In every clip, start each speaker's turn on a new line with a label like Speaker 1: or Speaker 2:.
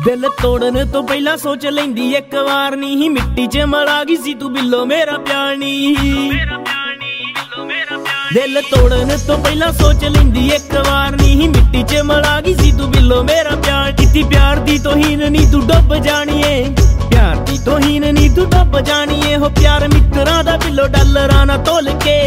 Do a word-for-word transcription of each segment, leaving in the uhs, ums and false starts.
Speaker 1: दिल तोड़न तो पहला सोच लेंदी एक बार नी ही मिट्टी च मला गई सी तू बिल्लो मेरा प्यार नी। दिल तोड़न तो पहला सोच लेंदी एक बार नी ही मिट्टी च मला गई सी तू बिल्लो मेरा प्यार। किती प्यार दी तोहीन नी तू डुब जानिए, प्यार दी तोहीन नी तू डुब जानिए। हो प्यार मित्रा दा बिल्लो डॉलरां ना तोल के,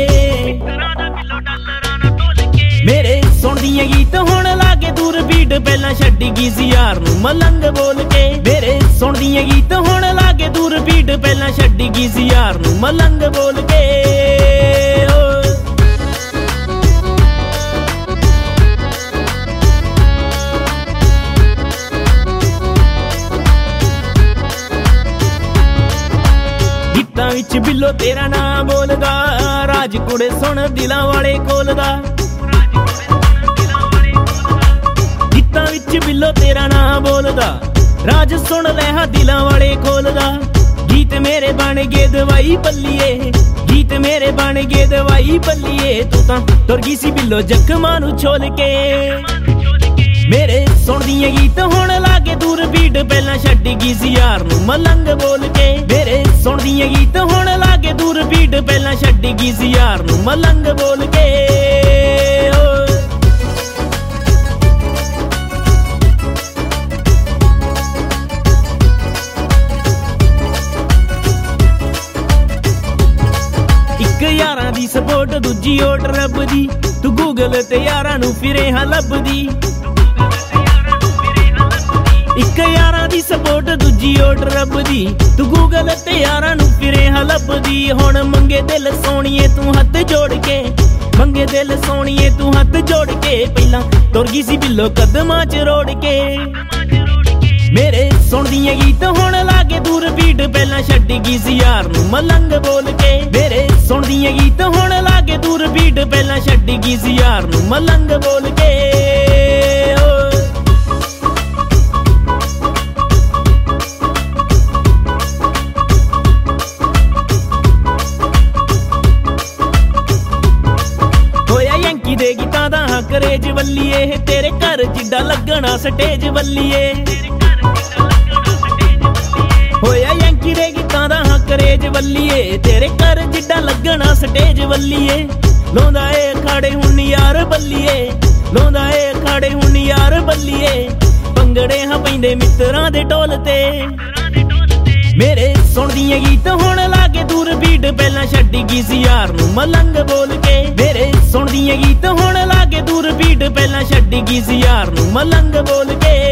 Speaker 1: मेरे सुनदियां गीत हुण लागे दूर बीट पहला छड्डी गई सी यार नू मलंग बोल के। मेरे सुनदियां गीत हुण लागे दूर बीट पहला छड्डी गई सी यार नू मलंग बोल के। गीतां विच बिल्लो तेरा नाम बोलदा, राज कुड़े सुन दिलां वाले कोलदा। विच बिल्लो तेरा नाम बोलदा, राज सुन ले हा दिलां वाले खोलदा। गीत मेरे बन गए दवाई बल्लिए, गीत मेरे बन गए दवाई बल्लिए। तू तां तुर गई सी बिल्लो जख्मां नू छोल के। मेरे सुनदियां गीत हुण लागे दूर बीट पहला छड्डी गई सी यार नू मलंग बोल के। मेरे सुनदियां गीत हुण लागे दूर बीट पहला छड्डी गई सी यार नू मलंग बोल के। यारां दी सपोर्ट दूजी ओट रब दी, तू गूगल ते यारां नू फिरे हां लभदी। इक यारां दी सपोर्ट दूजी ओट रब दी, तू गूगल ते यारां नू फिरे हां लभदी। हुण मंगे दिल सोणीए तू हत्थ जोड़ के, मंगे दिल सोणीए तू हत्थ जोड़ के। पहला तुर गई सी बिल्लो कदमां च रोड़ के। मेरे सुनदियां गीत हुण लागे दूर बीट पहला छड्डी गई सी यार नू मलंग बोल के। मेरे सुनदियां गीत हुण लागे दूर बीट पहला छड्डी गई सी यार नू मलंग बोल के। होया यंकी दे गीतां दा करेज वल्लीए, तेरे घर जिड्डा लगना स्टेज वल्लीए। होया यंकी दे गीतां दा करेज वल्लीए, तेरे घर जिड्डा लगना स्टेज वल्लीए। लोंदा ए खाड़े हुण यार बल्लीए, लोंदा ए खाड़े हुण यार बल्लीए। पंगड़े हां पैंदे मित्तरां दे ढोल ते। मेरे सुनदियां गीत हुण लागे दूर बीट पहला छड्डी गई सी यार नू मलंग बोल के। मेरे सुनदियां गीत हुण लागे दूर बीट पहला छड्डी गई सी यार नू मलंग बोल के।